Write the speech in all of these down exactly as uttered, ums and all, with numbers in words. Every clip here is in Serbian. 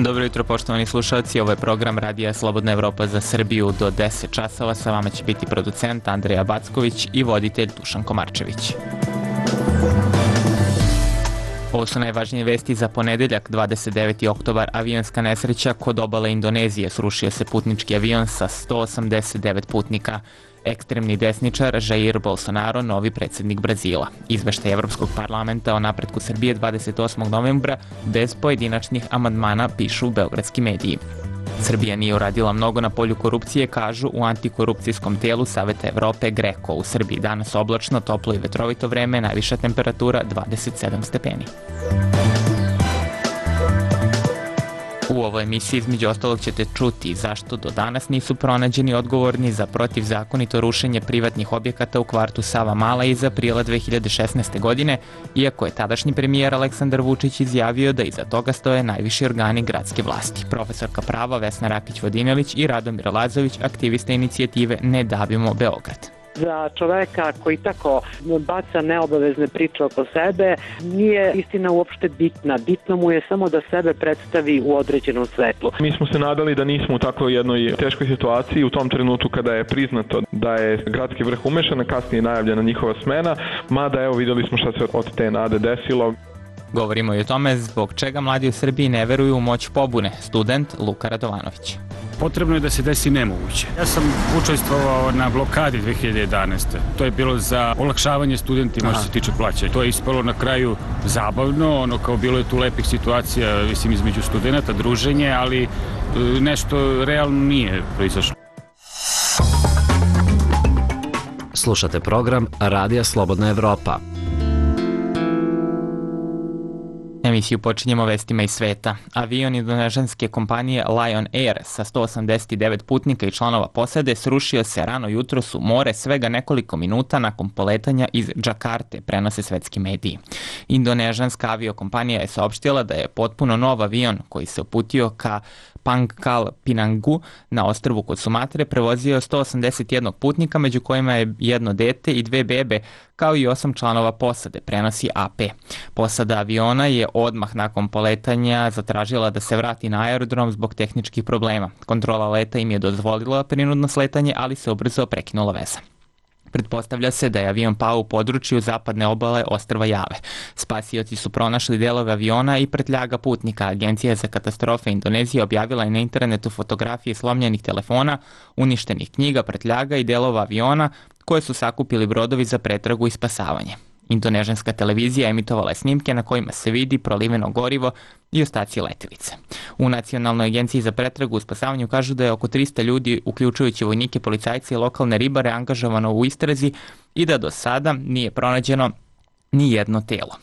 Dobro jutro, poštovani slušalci, ovo je program Radija Slobodna Evropa za Srbiju do deset časova. Sa vama će biti producent Andreja Backović i voditelj Dušan Komarčević. Ovo su najvažnije vesti za ponedeljak, dvadeset deveti oktobar. Avionska nesreća kod obale Indonezije. Srušio se putnički avion sa sto osamdeset devet putnika. Ekstremni desničar Jair Bolsonaro, novi predsjednik Brazila. Izveštaj Evropskog parlamenta o napretku Srbije dvadeset osmog novembra bez pojedinačnih amandmana, pišu beogradski mediji. Srbija nije uradila mnogo na polju korupcije, kažu u antikorupcijskom tijelu Saveta Evrope GRECO. U Srbiji danas oblačno, toplo i vetrovito vreme, najviša temperatura dvadeset sedam stepeni. U ovoj emisiji između ostalog ćete čuti zašto do danas nisu pronađeni odgovorni za protivzakonito rušenje privatnih objekata u kvartu Savamala iz aprila dve hiljade šesnaeste. godine, iako je tadašnji premijer Aleksandar Vučić izjavio da iza toga stoje najviši organi gradske vlasti. Profesorka prava Vesna Rakić-Vodinelić i Radomir Lazović, aktivista inicijative Ne davimo Beograd. Za čoveka koji tako baca neobavezne priče oko sebe, nije istina uopšte bitna. Bitno mu je samo da sebe predstavi u određenom svetlu. Mi smo se nadali da nismo u tako jednoj teškoj situaciji u tom trenutku kada je priznato da je gradski vrh umešan, a kasnije najavljena njihova smena, mada evo vidjeli smo šta se od te nade desilo. Govorimo i o tome zbog čega mladi u Srbiji ne veruju u moć pobune. Student Luka Radovanović. Potrebno je da se desi nemoguće. Ja sam učestvovao na blokadi dve hiljade jedanaeste. To je bilo za olakšavanje studentima što se tiče plaćanja. To je ispalo na kraju zabavno, ono kao bilo je tu lepih situacija, mislim, između studenta, druženje, ali nešto realno nije proizašlo. Slušate program Radija Slobodna Evropa. Emisiju počinjemo vestima iz sveta. Avion indonežanske kompanije Lion Air sa sto osamdeset devet putnika i članova posade srušio se rano jutros u more svega nekoliko minuta nakon poletanja iz Džakarte, prenose svetski mediji. Indonežanska aviokompanija je saopštila da je potpuno nov avion koji se uputio ka Pangkal Pinangu na ostrvu kod Sumatre prevozio sto osamdeset jedan putnika, među kojima je jedno dete i dve bebe, kao i osam članova posade, prenosi A P. Posada aviona je odmah nakon poletanja zatražila da se vrati na aerodrom zbog tehničkih problema. Kontrola leta im je dozvolila prinudno sletanje, ali se ubrzo prekinula veza. Pretpostavlja se da je avion pao u području zapadne obale ostrva Jave. Spasioci su pronašli delove aviona i prtljaga putnika. Agencija za katastrofe Indonezije objavila je na internetu fotografije slomljenih telefona, uništenih knjiga, prtljaga i delova aviona koje su sakupili brodovi za pretragu i spasavanje. Indonežanska televizija emitovala je snimke na kojima se vidi proliveno gorivo i ostaci letelice. U Nacionalnoj agenciji za pretragu u spasavanju kažu da je oko trista ljudi, uključujući vojnike, policajce i lokalne ribare, angažovano u istrazi i da do sada nije pronađeno ni jedno telo.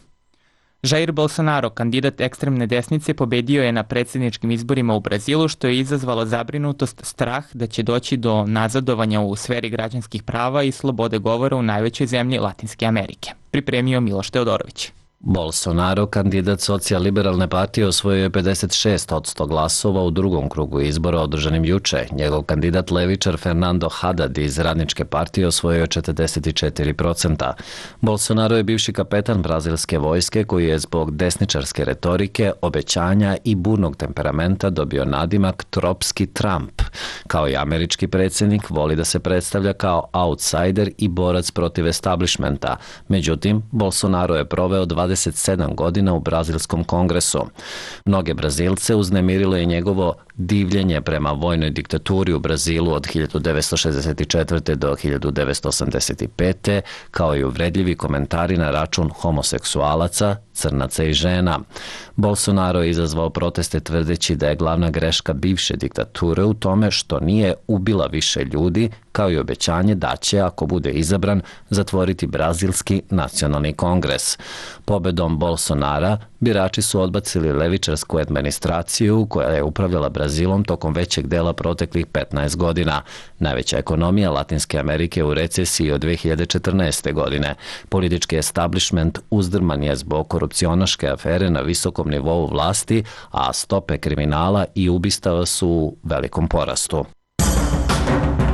Jair Bolsonaro, kandidat ekstremne desnice, pobedio je na predsjedničkim izborima u Brazilu, što je izazvalo zabrinutost, strah da će doći do nazadovanja u sferi građanskih prava i slobode govora u najvećoj zemlji Latinske Amerike. Pripremio Miloš Teodorović. Bolsonaro, kandidat socijaliberalne partije, osvojio je pedeset šest posto glasova u drugom krugu izbora održanim juče. Njegov kandidat levičar Fernando Haddad iz Radničke partije osvojio je četrdeset četiri posto. Bolsonaro je bivši kapetan brazilske vojske koji je zbog desničarske retorike, obećanja i burnog temperamenta dobio nadimak Tropski Trump. Kao i američki predsjednik, voli da se predstavlja kao outsider i borac protiv establishmenta. Međutim, Bolsonaro je proveo dvadeset sedam godina u brazilskom kongresu. Mnoge Brazilce uznemirilo je njegovo divljenje prema vojnoj diktaturi u Brazilu od hiljadu devetsto šezdeset četvrte. do hiljadu devetsto osamdeset pete. kao i uvredljivi komentari na račun homoseksualaca, crnaca i žena. Bolsonaro je izazvao proteste tvrdeći da je glavna greška bivše diktature u tome što nije ubila više ljudi, kao i obećanje da će, ako bude izabran, zatvoriti Brazilski nacionalni kongres. Pobedom Bolsonara birači su odbacili levičarsku administraciju koja je upravljala Brazilom tokom većeg dela proteklih petnaest godina. Najveća ekonomija Latinske Amerike u recesiji od dve hiljade četrnaeste. godine. Politički establishment uzdrman je zbog korupcionaške afere na visokom nivou vlasti, a stope kriminala i ubistava su u velikom porastu.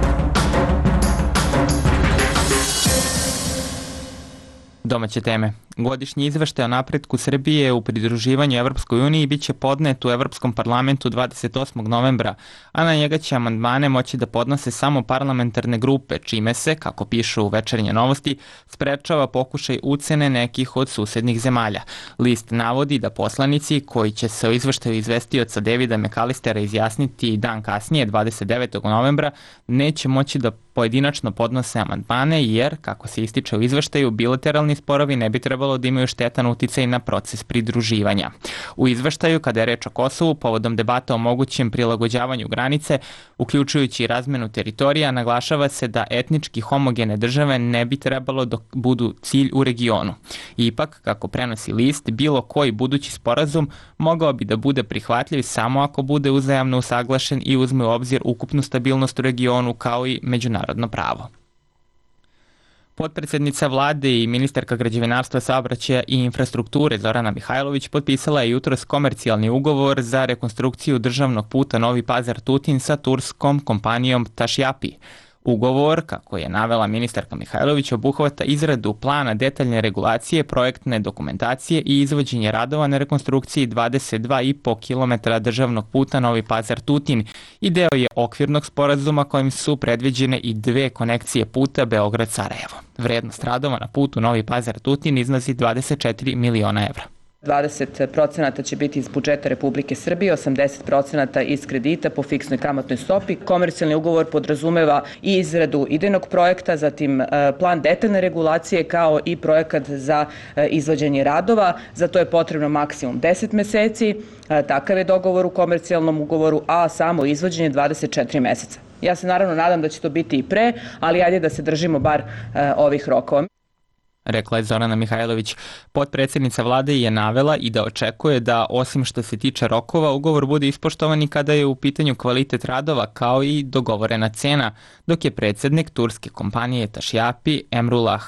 Domaće teme. Godišnji izveštaj o napretku Srbije u pridruživanju Evropskoj uniji biće podnet u Evropskom parlamentu dvadeset osmog novembra, a na njega će amandmane moći da podnose samo parlamentarne grupe, čime se, kako pišu u Večernje novosti, sprečava pokušaj ucene nekih od susednih zemalja. List navodi da poslanici koji će se o izveštaju izvestioca Davida McAllistera izjasniti dan kasnije, dvadeset devetog novembra, neće moći da pojedinačno podnose amandmane jer, kako se ističe u izveštaju, bilateralni sporovi ne bi trebalo da imaju štetan uticaj na proces pridruživanja. U izveštaju, kada je reč o Kosovu, povodom debata o mogućem prilagođavanju granice, uključujući i razmenu teritorija, naglašava se da etnički homogene države ne bi trebalo da budu cilj u regionu. Ipak, kako prenosi list, bilo koji budući sporazum mogao bi da bude prihvatljiv samo ako bude uzajamno usaglašen i uzme u obzir ukupnu stabilnost u regionu kao i međunarodno pravo. Potpredsednica vlade i ministarka građevinarstva, saobraćaja i infrastrukture Zorana Mihajlović potpisala je jutros komercijalni ugovor za rekonstrukciju državnog puta Novi Pazar-Tutin sa turskom kompanijom Tašjapi. Ugovor, kako je navela ministarka Mihajlović, obuhvata izradu plana detaljne regulacije, projektne dokumentacije i izvođenje radova na rekonstrukciji dvadeset dva i po kilometra državnog puta Novi Pazar-Tutin i deo je okvirnog sporazuma kojim su predviđene i dve konekcije puta Beograd-Sarajevo. Vrednost radova na putu Novi Pazar-Tutin iznosi dvadeset četiri miliona evra. dvadeset procenata će biti iz budžeta Republike Srbije, osamdeset procenata iz kredita po fiksnoj kamatnoj stopi. Komercijalni ugovor podrazumeva i izradu idejnog projekta, zatim plan detaljne regulacije kao i projekat za izvođenje radova. Za to je potrebno maksimum deset meseci. Takav je dogovor u komercijalnom ugovoru, a samo izvođenje dvadeset četiri meseca. Ja se naravno nadam da će to biti i pre, ali ajde da se držimo bar ovih rokova. Rekla je Zorana Mihajlović. Potpredsjednica vlade je navela i da očekuje da, osim što se tiče rokova, ugovor bude ispoštovan i kada je u pitanju kvalitet radova kao i dogovorena cena, dok je predsjednik turske kompanije Tašjapi Emrullah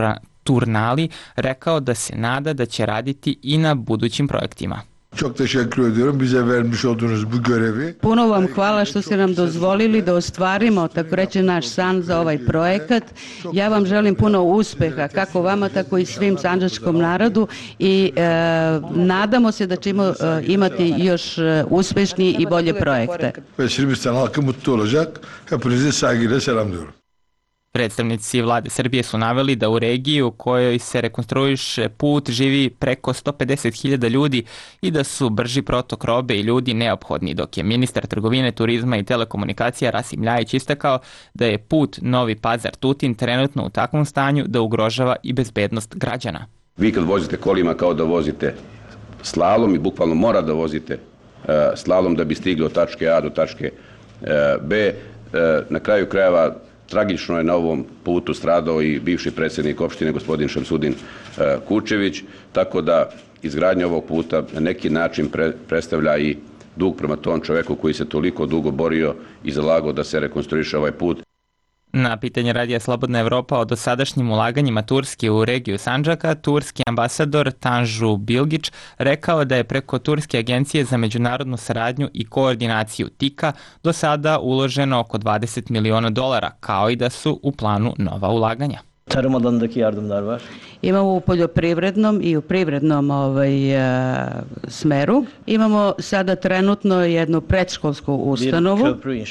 Turnali rekao da se nada da će raditi i na budućim projektima. Çok teşekkür ediyorum bize vermiş olduğunuz bu görevi. Puno vam hvala što ste nam dozvolili da ostvarimo, tako reći, naš san za ovaj projekat. Ja vam želim puno uspeha, kako vama, tako i svim sandžačkom narodu i e, nadamo se da ćemo e, imati još e, uspešniji i bolje projekte. Ve Sırbistan halkı mutlu olacak. Hepinizi saygıyla selamlıyorum. Predstavnici vlade Srbije su naveli da u regiji u kojoj se rekonstruiše put živi preko sto pedeset hiljada ljudi i da su brži protok robe i ljudi neophodni, dok je ministar trgovine, turizma i telekomunikacija Rasim Ljajić istakao da je put Novi Pazar-Tutin trenutno u takvom stanju da ugrožava i bezbednost građana. Vi kad vozite kolima kao da vozite slalom i bukvalno mora da vozite uh, slalom da bi stigli od tačke A do tačke uh, B. Uh, na kraju krajeva tragično je na ovom putu stradao i bivši predsjednik opštine gospodin Šemsudin Kučević, tako da izgradnja ovog puta na neki način pre, predstavlja i dug prema tom čoveku koji se toliko dugo borio i zalagao da se rekonstruiše ovaj put. Na pitanje Radija Slobodna Evropa o dosadašnjim ulaganjima Turske u regiju Sandžaka, turski ambasador Tanžu Bilgić rekao da je preko Turske agencije za međunarodnu saradnju i koordinaciju TIKA do sada uloženo oko dvadeset miliona dolara, kao i da su u planu nova ulaganja. Tarım alanındaki yardımlar var. Imamo u poljoprivrednom i u privrednom ovaj, uh, smeru. Imamo sada trenutno jednu predškolsku ustanovu.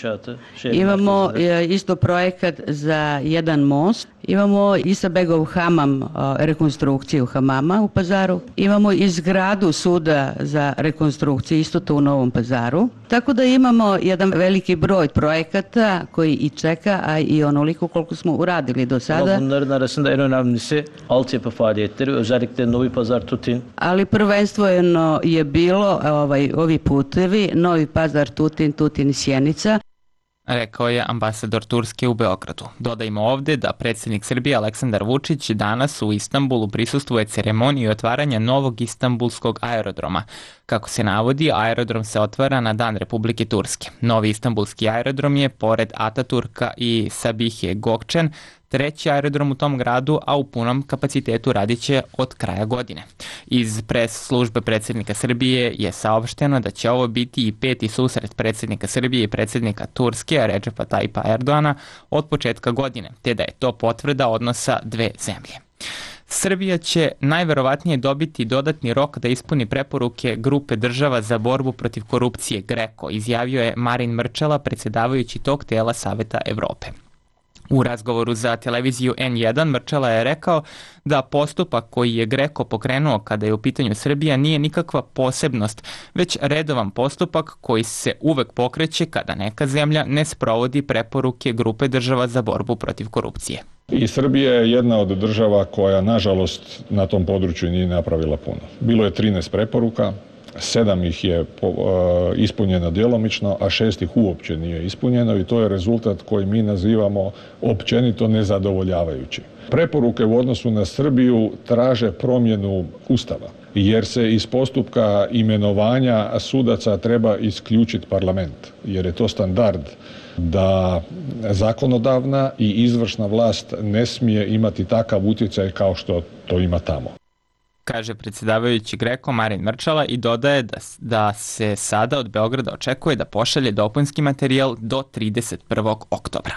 Imamo uh, isto projekat za jedan most. Imamo Isabegov hamam, uh, rekonstrukciju hamama u Pazaru. Imamo izgradu suda za rekonstrukciju, isto to u Novom Pazaru. Tako da imamo jedan veliki broj projekata koji i čeka, a i onoliko koliko smo uradili do sada. Ama bunların arasında en önemlisi altyapı faaliyetleri, özellikle Novi Pazar-Tutin. Ali prvenstveno je bilo ovaj, ovi putevi, Novi Pazar-Tutin, Tutin-Sjenica. Rekao je ambasador Turske u Beogradu. Dodajmo ovde da predsjednik Srbije Aleksandar Vučić danas u Istanbulu prisustvuje ceremoniji otvaranja novog istanbulskog aerodroma. Kako se navodi, aerodrom se otvara na Dan Republike Turske. Novi istanbulski aerodrom je, pored Ataturka i Sabihe Gökçen, treći aerodrom u tom gradu, a u punom kapacitetu radit će od kraja godine. Iz pres službe predsjednika Srbije je saopšteno da će ovo biti i peti susret predsjednika Srbije i predsjednika Turske, Redžepa Tayyipa Erdoana, od početka godine, te da je to potvrda odnosa dve zemlje. Srbija će najverovatnije dobiti dodatni rok da ispuni preporuke grupe država za borbu protiv korupcije GRECO, izjavio je Marin Mrčela, predsjedavajući tog tela Saveta Evrope. U razgovoru za televiziju N jedan Mrčela je rekao da postupak koji je GRECO pokrenuo kada je u pitanju Srbija nije nikakva posebnost, već redovan postupak koji se uvek pokreće kada neka zemlja ne sprovodi preporuke grupe država za borbu protiv korupcije. I Srbija je jedna od država koja, nažalost, na tom području nije napravila puno. Bilo je trinaest preporuka, sedam ih je ispunjeno djelomično, a šest ih uopće nije ispunjeno i to je rezultat koji mi nazivamo općenito nezadovoljavajući. Preporuke u odnosu na Srbiju traže promjenu Ustava, jer se iz postupka imenovanja sudaca treba isključiti parlament, jer je to standard da zakonodavna i izvršna vlast ne smije imati takav utjecaj kao što to ima tamo, kaže predsjedavajući GRECO Marin Mrčela i dodaje da, da se sada od Beograda očekuje da pošalje dopunski materijal do trideset prvog oktobra.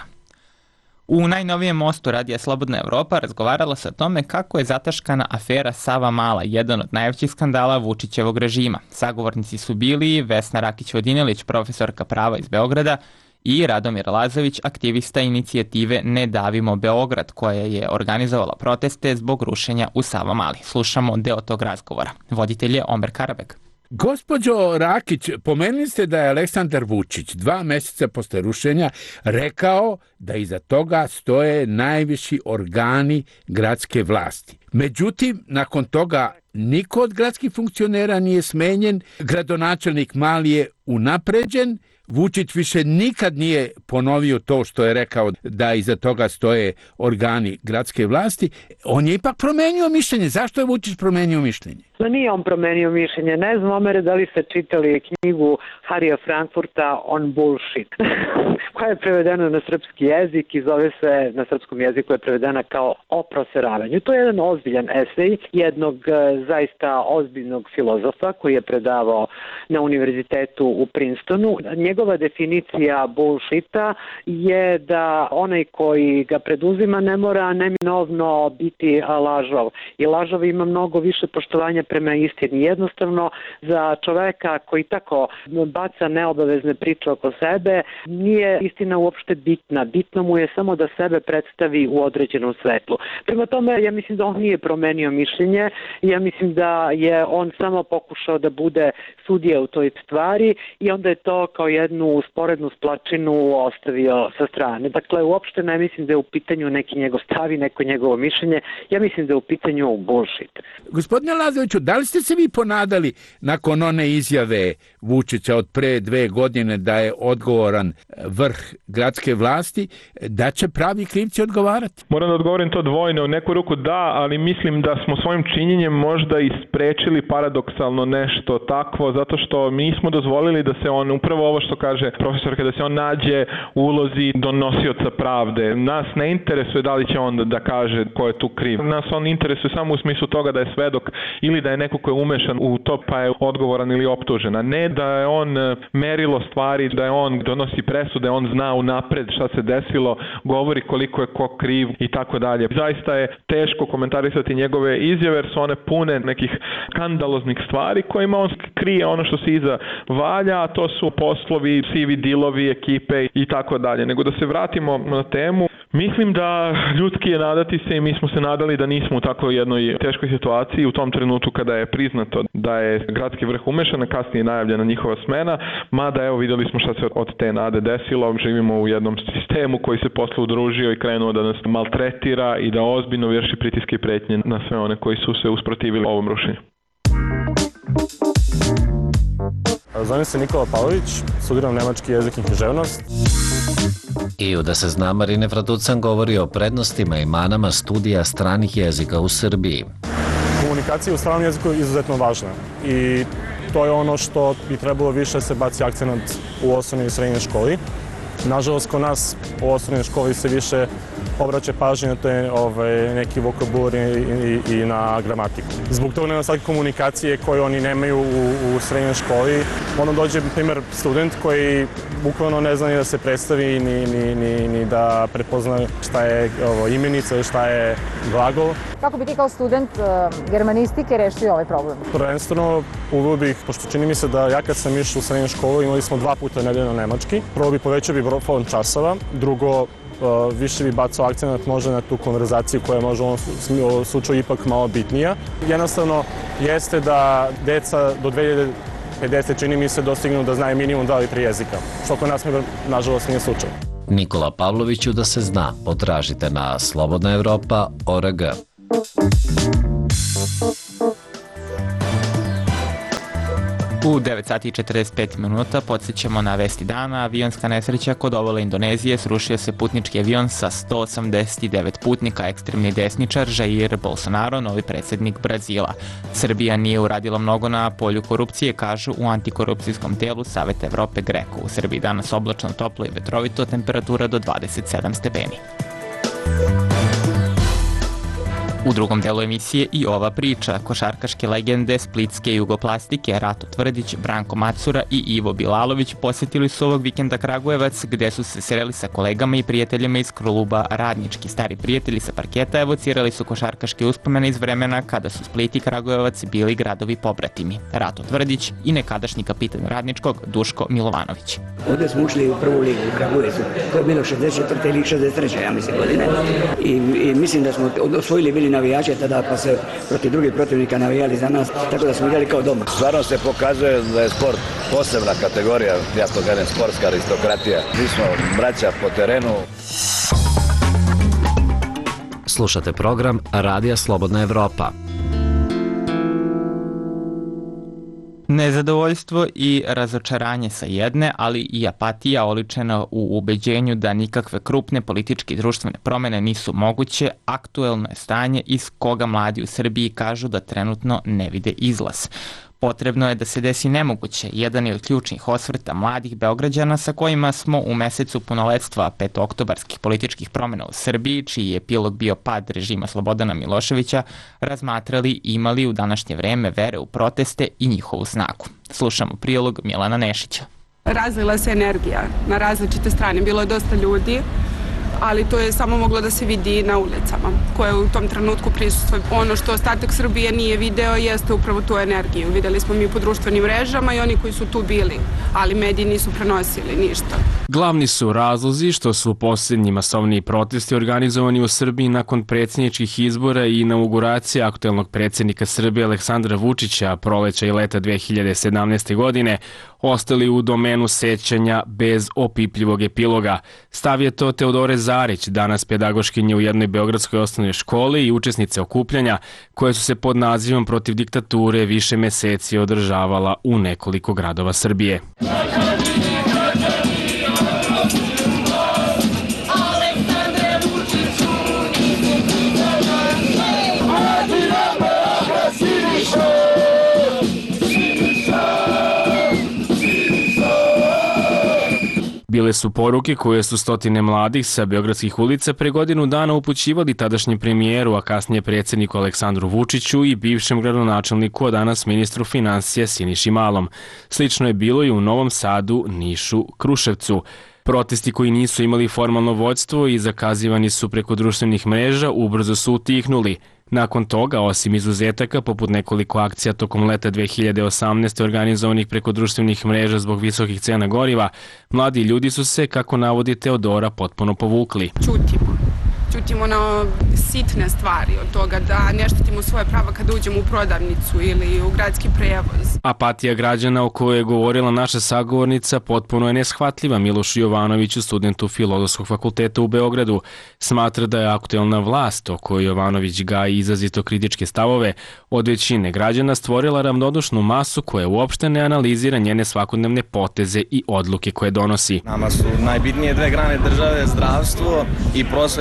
U najnovijem mostu Radija Slobodna Evropa razgovaralo se o tome kako je zataškana afera Savamala, jedan od najvećih skandala Vučićevog režima. Sagovornici su bili Vesna Rakić-Vodinelić, profesorka prava iz Beograda, i Radomir Lazović, aktivista inicijative Ne davimo Beograd, koja je organizovala proteste zbog rušenja u Savamali. Slušamo deo tog razgovora. Voditelj je Omer Karabeg. Gospođo Rakić, pomenuli ste da je Aleksandar Vučić dva mjeseca posle rušenja rekao da iza toga stoje najviši organi gradske vlasti. Međutim, nakon toga niko od gradskih funkcionera nije smenjen, gradonačelnik Mali je unapređen, Vučić više nikad nije ponovio to što je rekao da iza toga stoje organi gradske vlasti. On je ipak promenio mišljenje. Zašto je Vučić promenio mišljenje? No nije on promenio mišljenje. Ne znam, Omere, da li ste čitali knjigu Harija Frankfurta On Bullshit, koja je prevedena na srpski jezik i zove se, na srpskom jeziku je prevedena kao O proseravanju. To je jedan ozbiljan esej jednog zaista ozbiljnog filozofa koji je predavao na univerzitetu u Princetonu. Njegova definicija bullshita je da onaj koji ga preduzima ne mora neminovno biti lažov. I lažov ima mnogo više poštovanja prema istini. Jednostavno, za čoveka koji tako baca neobavezne priče oko sebe, nije istina uopšte bitna. Bitno mu je samo da sebe predstavi u određenom svetlu. Prema tome, ja mislim da on nije promenio mišljenje. Ja mislim da je on samo pokušao da bude sudija u toj stvari i onda je to kao jednu sporednu splačinu ostavio sa strane. Dakle, uopšte ne mislim da je u pitanju neki njegov stav i neko njegovo mišljenje. Ja mislim da je u pitanju bullshit. Gospodine Lazoviću, da li ste se vi ponadali nakon one izjave Vučića od pre dve godine da je odgovoran vrh gradske vlasti, da će pravi krivci odgovarati? Moram da odgovorim to dvojno. U neku ruku da, ali mislim da smo svojim činjenjem možda isprečili paradoksalno nešto takvo, zato što mi nismo dozvolili da se on, upravo ovo što kaže profesorka, da se on nađe u ulozi donosioca pravde. Nas ne interesuje da li će on da kaže ko je tu kriv. Nas on interesuje samo u smislu toga da je svedok ili da je neko ko je umešan u to pa je odgovoran ili optužen, a ne da je on merilo stvari, da je on donosi presude, on zna unapred šta se desilo, govori koliko je ko kriv i tako dalje. Zaista je teško komentarisati njegove izjave jer su one pune nekih skandaloznih stvari kojima on krije ono što se iza valja, a to su poslovi, sivi dilovi, ekipe i tako dalje. Nego da se vratimo na temu, mislim da ljudski je nadati se i mi smo se nadali da nismo u tako jednoj teškoj situaciji u tom trenutku kada je priznato da je gradski vrh umešan, a kasnije je najavljena njihova smena, mada evo vidjeli smo šta se od te nade desilo, živimo u jednom sistemu koji se posle udružio i krenuo da nas maltretira i da ozbiljno vrši pritiske i pretnje na sve one koji su se usprotivili ovom rušenju. Zovem se Nikola Pavlović, studiram nemački jezik i književnost. I u Da se zna Marine Fraducan govori o prednostima i manama studija stranih jezika u Srbiji. Komunikacija u stranom jeziku je izuzetno važna i to je ono što bi trebalo više se baci akcenat u osnovnoj i srednjoj školi. Nažalost, kod nas u osnovnoj školi se više obraća pažnje na te ovaj, neki vokabulari i, i na gramatiku. Zbog toga nedostatka komunikacije koje oni nemaju u, u srednjoj školi. Onda dođe, na primjer, student koji bukvalno ne zna ni da se predstavi, ni, ni, ni, ni da prepozna šta je ovo, imenica ili šta je glagol. Kako bi ti kao student uh, germanistike rešio ovaj problem? Prvenstveno uveo bih, pošto čini mi se da ja kad sam išao u srednju školu imali smo dva puta nedeljno nemački. Prvo bi povećao bi broj časova, drugo Uh, više bi bacao akcenat možda na tu konverzaciju koja je možda u ovom slučaju ipak malo bitnija. Jednostavno jeste da deca do dve hiljade pedeset čini mi se dostignu da znaju minimum dva ili tri jezika, što kod nas nažalost nije slučaj. Nikola Pavloviću da se zna, potražite na slobodna evropa tačka org. U devet sati i četrdeset pet minuta podsjećamo na vesti dana. Avionska nesreća kod obale Indonezije, srušio se putnički avion sa sto osamdeset devet putnika. Ekstremni desničar Jair Bolsonaro, novi predsjednik Brazila. Srbija nije uradila mnogo na polju korupcije, kažu u antikorupcijskom telu Saveta Evrope Greko. U Srbiji danas oblačno, toplo i vetrovito, temperatura do dvadeset sedam stepeni. U drugom delu emisije i ova priča. Košarkaške legende splitske Jugoplastike Rato Tvrdić, Branko Macura i Ivo Bilalović posjetili su ovog vikenda Kragujevac, gde su se sreli sa kolegama i prijateljima iz kluba Radnički. Stari prijatelji sa parketa evocirali su košarkaške uspomene iz vremena kada su Split i Kragujevac bili gradovi pobratimi. Rato Tvrdić i nekadašnji kapitan Radničkog Duško Milovanović. Ovdje smo ušli u prvu ligu u Kragujevcu. To je bilo šezdeset četvrte ili šezdeset treće ja mislim godine. I, i mislim da smo osvojili bili navijače tada, pa se protiv drugih protivnika navijali za nas, tako da smo igrali kao doma. Stvarno se pokazuje da je sport posebna kategorija, ja to kažem, sportska aristokratija. Mi smo braća po terenu. Slušate program Radija Slobodna Evropa. Nezadovoljstvo i razočaranje sa jedne, ali i apatija oličena u ubeđenju da nikakve krupne političke i društvene promene nisu moguće, aktuelno je stanje iz koga mladi u Srbiji kažu da trenutno ne vide izlaz. Potrebno je da se desi nemoguće. Jedan je od ključnih osvrta mladih Beograđana sa kojima smo u mesecu punoletstva petooktobarskih političkih promjena u Srbiji, čiji je epilog bio pad režima Slobodana Miloševića, razmatrali imali u današnje vreme vere u proteste i njihovu snagu. Slušamo prilog Milana Nešića. Razlila se energija na različite strane. Bilo je dosta ljudi, ali to je samo moglo da se vidi na ulicama koje u tom trenutku prisustvo. Ono što ostatak Srbije nije video jeste upravo tu energiju. Videli smo mi po društvenim mrežama i oni koji su tu bili, ali mediji nisu prenosili ništa. Glavni su razlozi što su posljednji masovni protesti organizovani u Srbiji nakon predsjedničkih izbora i inauguracije aktuelnog predsjednika Srbije Aleksandra Vučića proleća i leta dve hiljade sedamnaeste. godine ostali u domenu sećanja bez opipljivog epiloga. Stav je to Teodore Zarić, danas pedagoškinje u jednoj beogradskoj osnovnoj školi i učesnice okupljanja koje su se pod nazivom Protiv diktature više meseci održavala u nekoliko gradova Srbije. Bile su poruke koje su stotine mladih sa beogradskih ulica pre godinu dana upućivali tadašnjem premijeru, a kasnije predsjedniku Aleksandru Vučiću i bivšem gradonačelniku, a danas ministru financija Siniši Malom. Slično je bilo i u Novom Sadu, Nišu, Kruševcu. Protesti koji nisu imali formalno vođstvo i zakazivani su preko društvenih mreža ubrzo su utihnuli. Nakon toga, osim izuzetaka, poput nekoliko akcija tokom leta dve hiljade osamnaeste. organizovanih preko društvenih mreža zbog visokih cena goriva, mladi ljudi su se, kako navodi Teodora, potpuno povukli. Ćutimo. Ćutimo na sitne stvari od toga da ne štitimo svoje prava kada uđemo u prodavnicu ili u gradski prevoz. Apatija građana o kojoj je govorila naša sagovornica potpuno je neshvatljiva. Milošu Jovanoviću, studentu Filozofskog fakulteta u Beogradu, smatra da je aktuelna vlast o kojoj Jovanović gaji izrazito kritičke stavove od većine građana stvorila ravnodušnu masu koja uopšte ne analizira njene svakodnevne poteze i odluke koje donosi. Nama su najbitnije dve grane države, zdravstvo i prosveta,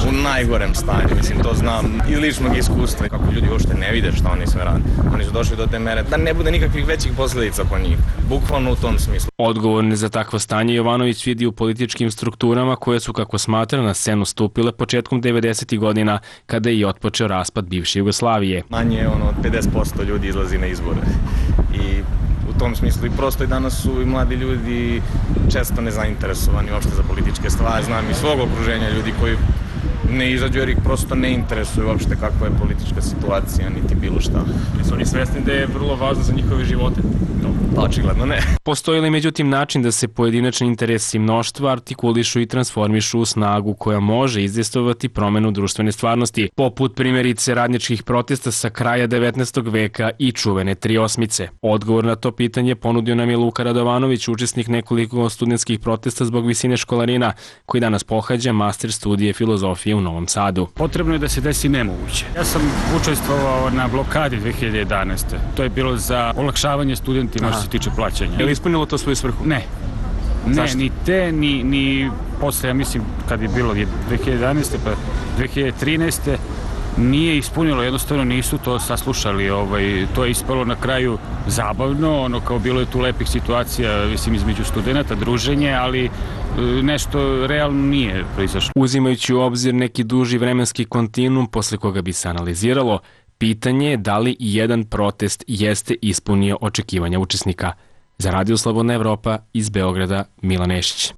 u najgorem stanju, mislim, to znam iz ličnog iskustva, kako ljudi uopšte ne vide šta oni sve rade. Oni su došli do te mere da ne bude nikakvih većih posledica po njih, bukvalno u tom smislu. Odgovorne za takvo stanje Jovanović vidi u političkim strukturama koje su, kako smatra, na scenu stupile početkom devedesetih godina, kada je i otpočeo raspad bivše Jugoslavije. Manje ono, od pedeset posto ljudi izlazi na izbore i u tom smislu i prosto i danas su i mladi ljudi često nezainteresovani uopšte za političke stvari. Znam i svog okruženja ljudi koji ne izađu jer ih prosto ne interesuje uopšte kakva je politička situacija, niti bilo šta. Su oni svesni da je vrlo važno za njihove živote? No, očigledno ne. Postoji li međutim način da se pojedinačni interesi mnoštva artikulišu i transformišu u snagu koja može izdejstvovati promenu društvene stvarnosti, poput primjerice radničkih protesta sa kraja devetnaestog veka i čuvene tri osmice? Odgovor na to pitanje ponudio nam je Luka Radovanović, učesnik nekoliko studentskih protesta zbog visine školarina, koji danas pohađa master studije filozofije u Novom Sadu. Potrebno je da se desi nemoguće. Ja sam učestvovao na blokadi dve hiljade jedanaeste. To je bilo za olakšavanje studentima što se tiče plaćanja. Je li ispunilo to svoju svrhu? Ne. Ne, Zašto? Ni te, ni, ni posle, ja mislim, kad je bilo dve hiljade jedanaeste pa dve hiljade trinaeste nije ispunilo, jednostavno nisu to saslušali, ovaj, to je ispalo na kraju zabavno, ono kao bilo je tu lepih situacija, mislim, između studenta, druženje, ali nešto realno nije proizašlo. Uzimajući u obzir neki duži vremenski kontinuum posle koga bi se analiziralo, pitanje je da li i jedan protest jeste ispunio očekivanja učesnika. Za Radio Slobodna Evropa iz Beograda, Milan Nešić.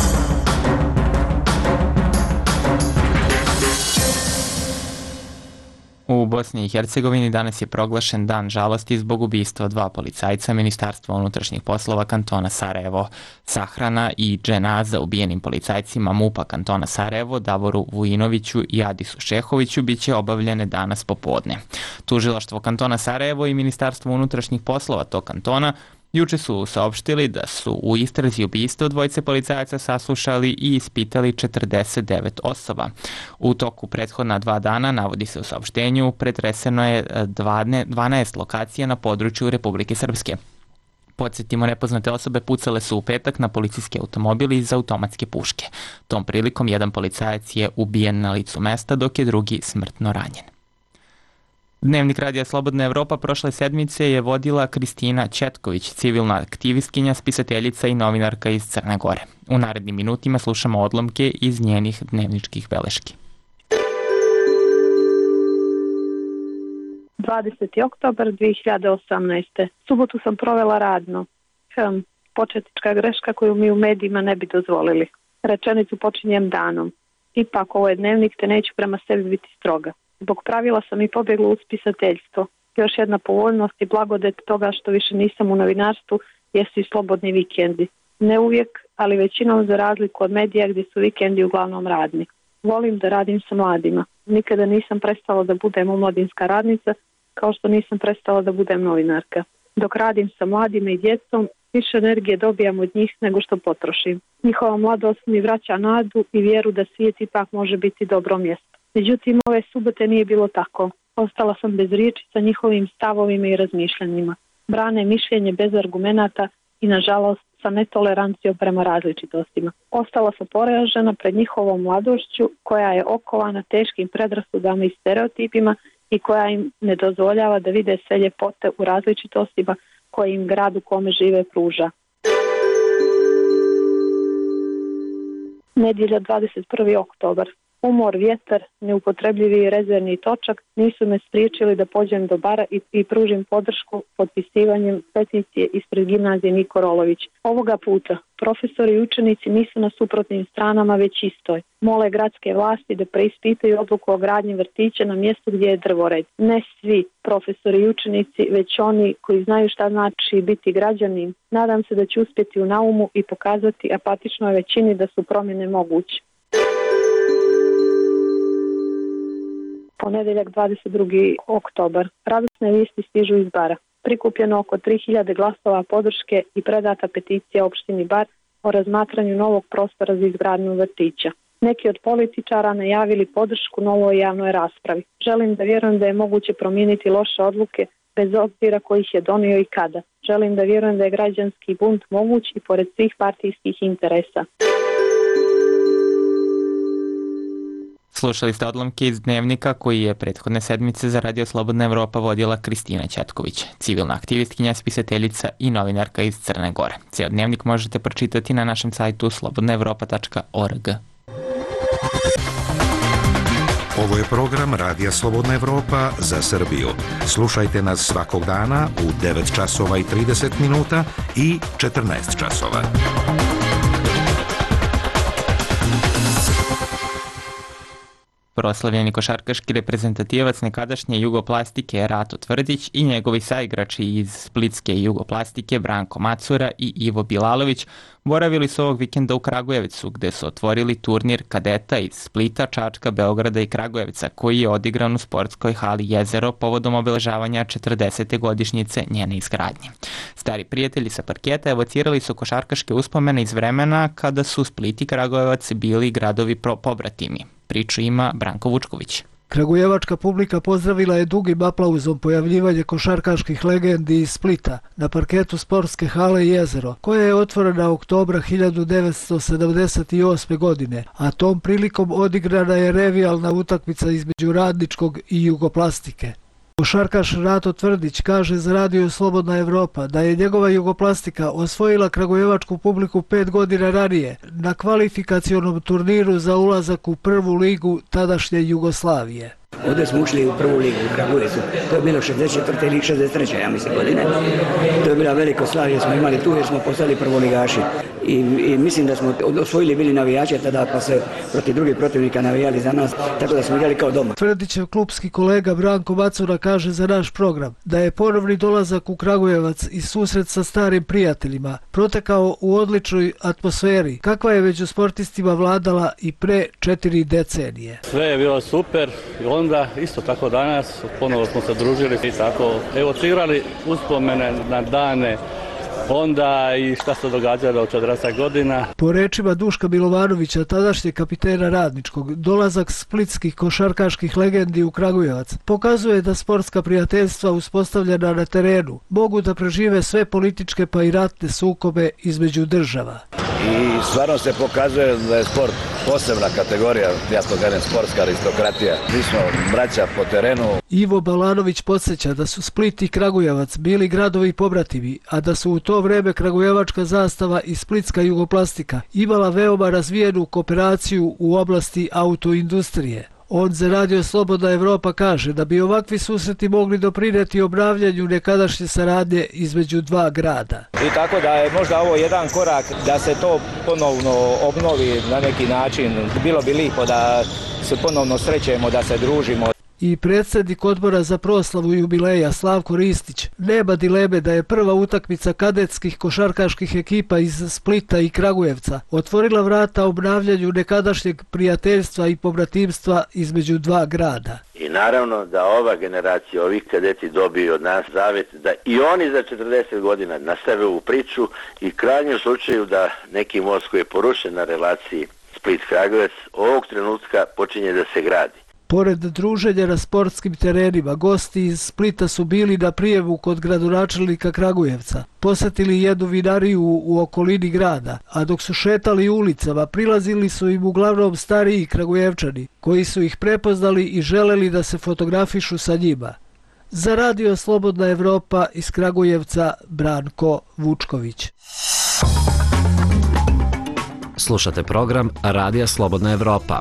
U Bosni i Hercegovini danas je proglašen dan žalosti zbog ubistva dva policajca Ministarstva unutrašnjih poslova kantona Sarajevo. Sahrana i dženaza ubijenim policajcima MUP-a kantona Sarajevo, Davoru Vujinoviću i Adisu Šehoviću biće obavljene danas popodne. Tužilaštvo kantona Sarajevo i Ministarstvo unutrašnjih poslova tog kantona juče su saopštili da su u istrazi ubistva dvojice policajaca saslušali i ispitali četrdeset devet osoba. U toku prethodna dva dana, navodi se u saopštenju, pretreseno je dvanaest lokacija na području Republike Srpske. Podsjetimo, nepoznate osobe pucale su u petak na policijski automobili iz automatske puške. Tom prilikom jedan policajac je ubijen na licu mesta, dok je drugi smrtno ranjen. Dnevnik Radija Slobodna Evropa prošle sedmice je vodila Kristina Četković, civilna aktivistkinja, spisateljica i novinarka iz Crne Gore. U narednim minutima slušamo odlomke iz njenih dnevničkih beleški. dvadeseti oktobar dve hiljade osamnaeste. Subotu sam provela radno. Hm, početnička greška koju mi u medijima ne bi dozvolili. Rečenicu počinjem danom. Ipak ovo je dnevnik, te neću prema sebi biti stroga. Zbog pravila sam i pobjegla u spisateljstvo. Još jedna povoljnost i blagodet toga što više nisam u novinarstvu jesu i slobodni vikendi. Ne uvijek, ali većinom za razliku od medija gdje su vikendi uglavnom radni. Volim da radim sa mladima. Nikada nisam prestala da budem omladinska radnica, kao što nisam prestala da budem novinarka. Dok radim sa mladima i djecom, više energije dobijam od njih nego što potrošim. Njihova mladost mi vraća nadu i vjeru da svijet ipak može biti dobro mjesto. Međutim, ove subote nije bilo tako. Ostala sam bez riječi sa njihovim stavovima i razmišljanjima. Brane mišljenje bez argumenata i, nažalost, sa netolerancijom prema različitostima. Ostala sam poražena pred njihovom mladošću koja je okovana teškim predrasudama i stereotipima i koja im ne dozvoljava da vide sve ljepote u različitostima koje im grad u kome žive pruža. Nedjelja dvadeset prvi oktobar. Umor, vjetar, neupotrebljivi rezervni točak nisu me spriječili da pođem do bara i, i pružim podršku potpisivanjem peticije ispred gimnazije Niko Rolović. Ovoga puta profesori i učenici nisu na suprotnim stranama, već istoj. Mole gradske vlasti da preispitaju odluku o gradnji vrtića na mjestu gdje je drvored. Ne svi profesori i učenici, već oni koji znaju šta znači biti građanin. Nadam se da će uspjeti u naumu i pokazati apatičnoj većini da su promjene moguće. Ponedjeljak dvadeset drugi oktobar. Radosne vijesti stižu iz Bara. Prikupljeno oko tri hiljade glasova podrške i predata peticija opštini Bar o razmatranju novog prostora za izgradnju vrtića. Neki od političara najavili podršku novoj javnoj raspravi. Želim da vjerujem da je moguće promijeniti loše odluke bez obzira kojih je donio i kada. Želim da vjerujem da je građanski bunt moguć i pored svih partijskih interesa. Slušali ste odlomke iz dnevnika koji je prethodne sedmice za Radio Slobodna Evropa vodila Kristina Ćatković, civilna aktivistkinja, spisateljica i novinarka iz Crne Gore. Cijel dnevnik možete pročitati na našem sajtu slobodna evropa tačka org. Ovo je program Radija Slobodna Evropa za Srbiju. Slušajte nas svakog dana u devet časova i trideset minuta i četrnaest časova. Proslavljeni košarkaški reprezentativac nekadašnje Jugoplastike Rato Tvrdić i njegovi saigrači iz splitske Jugoplastike Branko Macura i Ivo Bilalović boravili su ovog vikenda u Kragujevcu, gde su otvorili turnir kadeta iz Splita, Čačka, Beograda i Kragujevca, koji je odigran u sportskoj hali Jezero povodom obeležavanja četrdesete godišnjice njene izgradnje. Stari prijatelji sa parketa evocirali su košarkaške uspomene iz vremena kada su Split i Kragujevac bili gradovi pobratimi. Priču ima Branko Vučković. Kragujevačka publika pozdravila je dugim aplauzom pojavljivanje košarkaških legendi iz Splita na parketu sportske hale Jezero, koja je otvorena oktobra hiljadu devetsto sedamdeset osme. godine, a tom prilikom odigrana je revijalna utakmica između Radničkog i Jugoplastike. Košarkaš Rato Tvrdić kaže za Radio Slobodna Evropa da je njegova Jugoplastika osvojila kragujevačku publiku pet godina ranije na kvalifikacionom turniru za ulazak u prvu ligu tadašnje Jugoslavije. Ovdje smo ušli u prvu ligu u Kragujevcu. To je bilo šezdeset četvrte ili šezdeset treće ja mislim godine. To je bila veliko slavlje, smo imali tu jer smo postali prvoligaši. I, i mislim da smo osvojili bili navijače tada pa se protiv drugih protivnika navijali za nas, tako da smo igrali kao doma. Tvrdićev klubski kolega Branko Macura kaže za naš program da je ponovni dolazak u Kragujevac i susret sa starim prijateljima protekao u odličnoj atmosferi, kakva je među sportistima vladala i pre četiri decenije. Sve je bilo super i onda isto tako danas ponovo smo se družili i tako evocirali uspomene na dane onda i šta se događalo od četrdeset godina. Po rečima Duška Milovanovića, tadašnjeg kapitena Radničkog, dolazak splitskih košarkaških legendi u Kragujevac pokazuje da sportska prijateljstva uspostavljena na terenu mogu da prežive sve političke pa i ratne sukobe između država. I stvarno se pokazuje da je sport posebna kategorija, ja to kažem sportska aristokratija. Mi smo braća po terenu. Ivo Balanović podsjeća da su Split i Kragujevac bili gradovi pobratimi, a da su u to vreme kragujevačka zastava i splitska Jugoplastika imala veoma razvijenu kooperaciju u oblasti autoindustrije. On za Radio Slobodna Evropa kaže da bi ovakvi susreti mogli doprineti obnavljanju nekadašnje saradnje između dva grada. I tako da je možda ovo jedan korak da se to ponovno obnovi na neki način. Bilo bi lijepo da se ponovno srećemo, da se družimo. I predsjednik odbora za proslavu jubileja Slavko Ristić nema dileme da je prva utakmica kadetskih košarkaških ekipa iz Splita i Kragujevca otvorila vrata obnavljanju nekadašnjeg prijateljstva i pobratimstva između dva grada. I naravno da ova generacija, ovih kadeti dobiju od nas zavjet da i oni za četrdeset godina nastave ovu priču i krajnjem slučaju da neki most koji je porušen na relaciji Split-Kragujevac ovog trenutka počinje da se gradi. Pored druženja na sportskim terenima, gosti iz Splita su bili na prijemu kod gradonačelnika Kragujevca. Posjetili jednu vinariju u okolini grada, a dok su šetali ulicama, prilazili su im uglavnom stariji Kragujevčani, koji su ih prepoznali i želeli da se fotografišu sa njima. Za Radio Slobodna Evropa iz Kragujevca, Branko Vučković. Slušate program Radija Slobodna Evropa.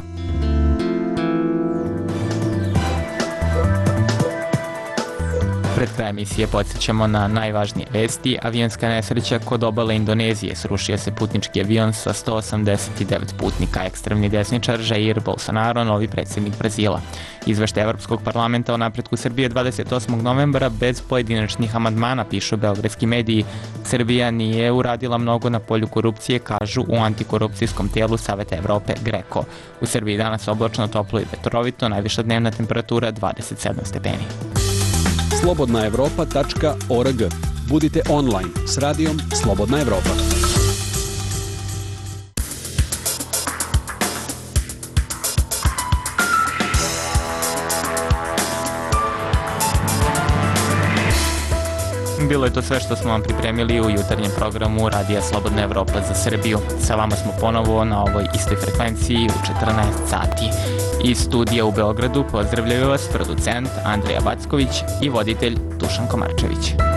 Pred kraj emisije podsjećamo na najvažnije vesti. Avionska nesreća kod obale Indonezije. Srušio se putnički avion sa sto osamdeset devet putnika. Ekstremni desničar Jair Bolsonaro, novi predsjednik Brazila. Izveštaj Evropskog parlamenta o napretku Srbije dvadeset osmog novembra bez pojedinačnih amandmana, pišu beogradski mediji. Srbija nije uradila mnogo na polju korupcije, kažu u antikorupcijskom tijelu Saveta Evrope Greko. U Srbiji danas oblačno, toplo i vetrovito, najviša dnevna temperatura dvadeset sedam stepeni. slobodna evropa tačka org. Budite online s radijom Slobodna Evropa. Bilo bilo je to sve što smo vam pripremili u jutarnjem programu Radija Slobodna Evropa za Srbiju. Sa vama smo ponovo na ovoj istoj frekvenciji u četrnaest sati. Iz studija u Beogradu pozdravljaju vas producent Andrija Backović i voditelj Dušan Komarčević.